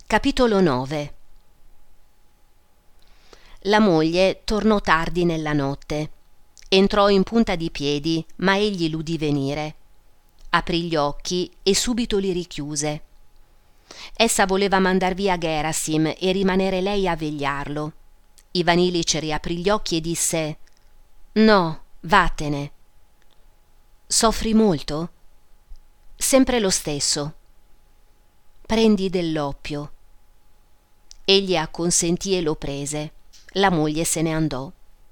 Capitolo 9. La moglie tornò tardi nella notte. Entrò in punta di piedi, ma egli l'udì venire. Aprì gli occhi e subito li richiuse. Essa voleva mandar via Gerasim e rimanere lei a vegliarlo. Ivanilic riaprì gli occhi e disse: «No, vattene». «Soffri molto?» «Sempre lo stesso». «Prendi dell'oppio». Egli acconsentì e lo prese. La moglie se ne andò.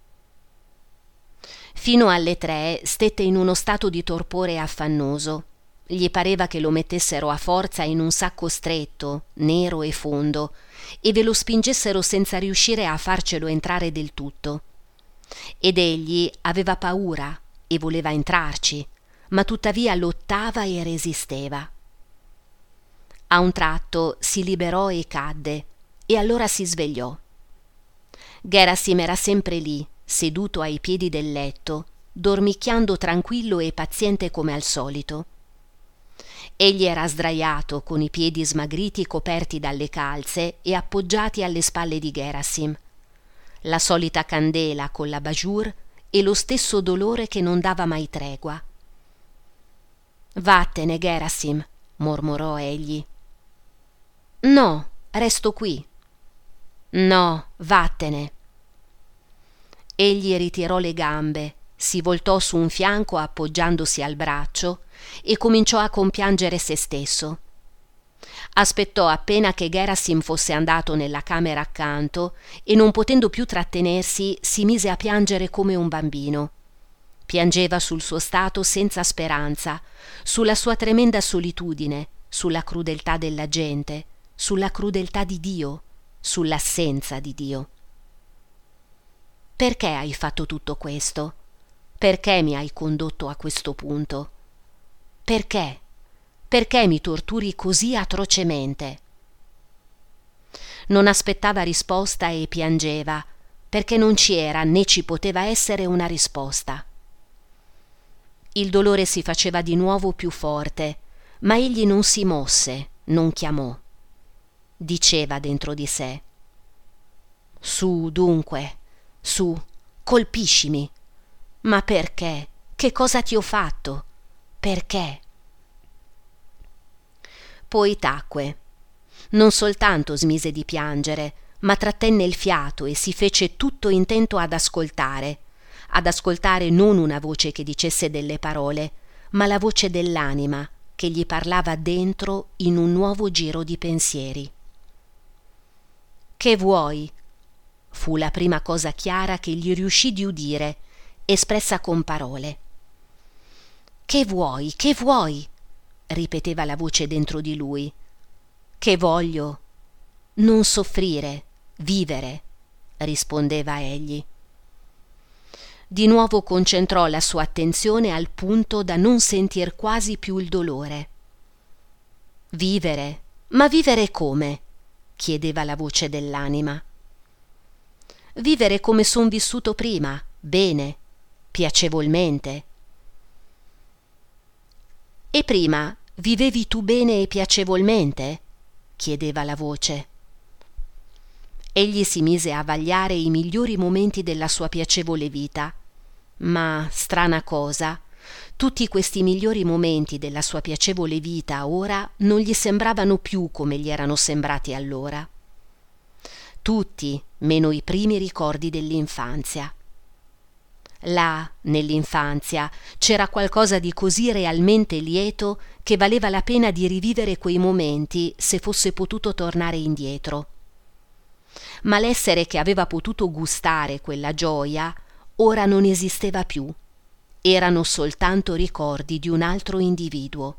Fino alle 3 stette in uno stato di torpore affannoso. Gli pareva che lo mettessero a forza in un sacco stretto, nero e fondo, e ve lo spingessero senza riuscire a farcelo entrare del tutto. Ed egli aveva paura e voleva entrarci, ma tuttavia lottava e resisteva. A un tratto si liberò e cadde, e allora si svegliò. Gerasim era sempre lì, seduto ai piedi del letto, dormicchiando tranquillo e paziente come al solito. Egli era sdraiato con i piedi smagriti coperti dalle calze e appoggiati alle spalle di Gerasim. La solita candela con la bajour e lo stesso dolore che non dava mai tregua. «Vattene, Gerasim», mormorò egli. «No, resto qui». «No, vattene». Egli ritirò le gambe, si voltò su un fianco appoggiandosi al braccio e cominciò a compiangere se stesso. Aspettò appena che Gerasim fosse andato nella camera accanto e, non potendo più trattenersi, si mise a piangere come un bambino. Piangeva sul suo stato senza speranza, sulla sua tremenda solitudine, sulla crudeltà della gente, sulla crudeltà di Dio, sull'assenza di Dio. «Perché hai fatto tutto questo? Perché mi hai condotto a questo punto? Perché? Perché mi torturi così atrocemente?» Non aspettava risposta e piangeva, perché non ci era né ci poteva essere una risposta. Il dolore si faceva di nuovo più forte, ma egli non si mosse, non chiamò. Diceva dentro di sé: «Su, dunque, su, colpiscimi. Ma perché? Che cosa ti ho fatto? Perché?» Poi tacque. Non soltanto smise di piangere, ma trattenne il fiato e si fece tutto intento ad ascoltare non una voce che dicesse delle parole, ma la voce dell'anima che gli parlava dentro in un nuovo giro di pensieri. «Che vuoi?» fu la prima cosa chiara che gli riuscì di udire, espressa con parole. «Che vuoi? Che vuoi?» ripeteva la voce dentro di lui. «Che voglio? Non soffrire, vivere», rispondeva egli. Di nuovo concentrò la sua attenzione al punto da non sentir quasi più il dolore. «Vivere? Ma vivere come?» chiedeva la voce dell'anima. «Vivere come son vissuto prima, bene, piacevolmente». «E prima vivevi tu bene e piacevolmente?» chiedeva la voce. Egli si mise a vagliare i migliori momenti della sua piacevole vita, ma, strana cosa, tutti questi migliori momenti della sua piacevole vita ora non gli sembravano più come gli erano sembrati allora. Tutti, meno i primi ricordi dell'infanzia. Là, nell'infanzia, c'era qualcosa di così realmente lieto che valeva la pena di rivivere quei momenti se fosse potuto tornare indietro. Ma l'essere che aveva potuto gustare quella gioia ora non esisteva più. Erano soltanto ricordi di un altro individuo.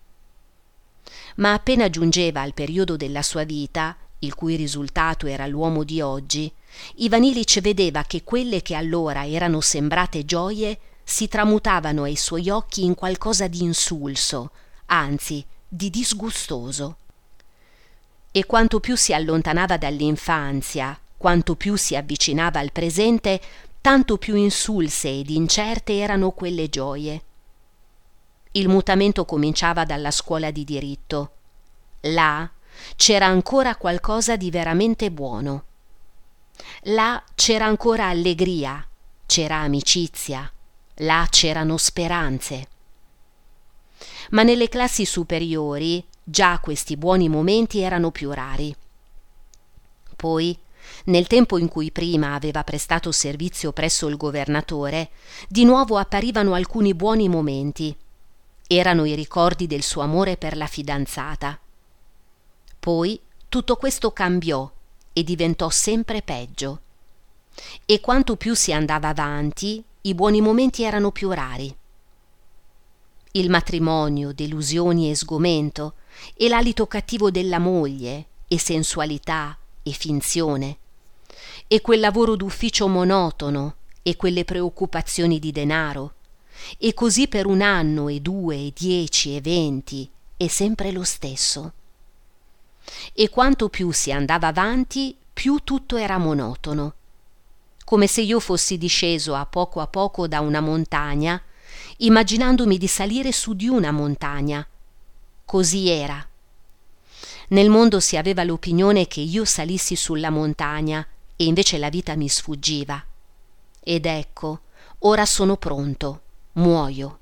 Ma appena giungeva al periodo della sua vita, il cui risultato era l'uomo di oggi, Ivanilic vedeva che quelle che allora erano sembrate gioie si tramutavano ai suoi occhi in qualcosa di insulso, anzi di disgustoso. E quanto più si allontanava dall'infanzia, quanto più si avvicinava al presente, tanto più insulse ed incerte erano quelle gioie. Il mutamento cominciava dalla scuola di diritto. Là c'era ancora qualcosa di veramente buono. Là c'era ancora allegria, c'era amicizia, là c'erano speranze. Ma nelle classi superiori già questi buoni momenti erano più rari. Poi, nel tempo in cui prima aveva prestato servizio presso il governatore, di nuovo apparivano alcuni buoni momenti. Erano i ricordi del suo amore per la fidanzata. Poi tutto questo cambiò e diventò sempre peggio. E quanto più si andava avanti, i buoni momenti erano più rari. Il matrimonio, delusioni e sgomento, e l'alito cattivo della moglie, e sensualità e finzione, e quel lavoro d'ufficio monotono, e quelle preoccupazioni di denaro, e così per 1 anno e 2 e 10 e 20, e sempre lo stesso. E quanto più si andava avanti, più tutto era monotono, come se io fossi disceso a poco da una montagna, immaginandomi di salire su di una montagna. Così era. Nel mondo si aveva l'opinione che io salissi sulla montagna e invece la vita mi sfuggiva. Ed ecco, ora sono pronto, muoio.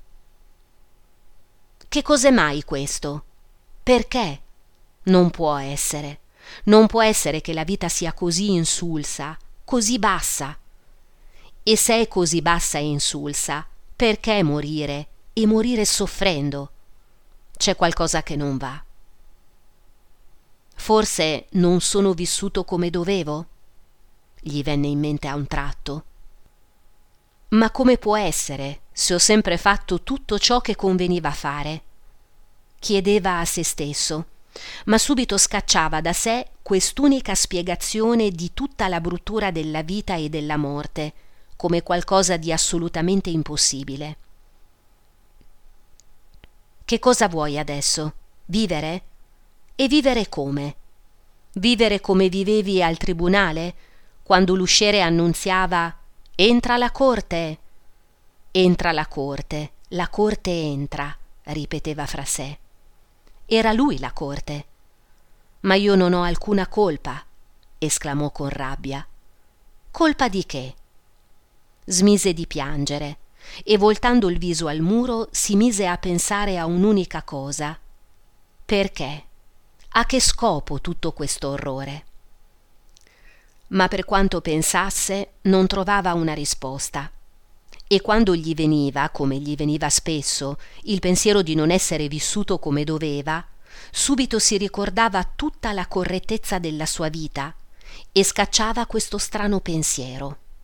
Che cos'è mai questo? Perché? Non può essere. Non può essere che la vita sia così insulsa, così bassa. E se è così bassa e insulsa, perché morire, e morire soffrendo? C'è qualcosa che non va. Forse non sono vissuto come dovevo? Gli venne in mente a un tratto. Ma come può essere, se ho sempre fatto tutto ciò che conveniva fare? Chiedeva a se stesso, ma subito scacciava da sé quest'unica spiegazione di tutta la bruttura della vita e della morte, come qualcosa di assolutamente impossibile. Che cosa vuoi adesso? Vivere? E vivere come? Vivere come vivevi al tribunale, quando l'usciere annunziava «Entra la corte!» «Entra la corte, la corte entra», ripeteva fra sé. Era lui la corte. «Ma io non ho alcuna colpa», esclamò con rabbia. «Colpa di che?» Smise di piangere e voltando il viso al muro si mise a pensare a un'unica cosa. Perché? A che scopo tutto questo orrore? Ma per quanto pensasse non trovava una risposta. E quando gli veniva, come gli veniva spesso, il pensiero di non essere vissuto come doveva, subito si ricordava tutta la correttezza della sua vita e scacciava questo strano pensiero.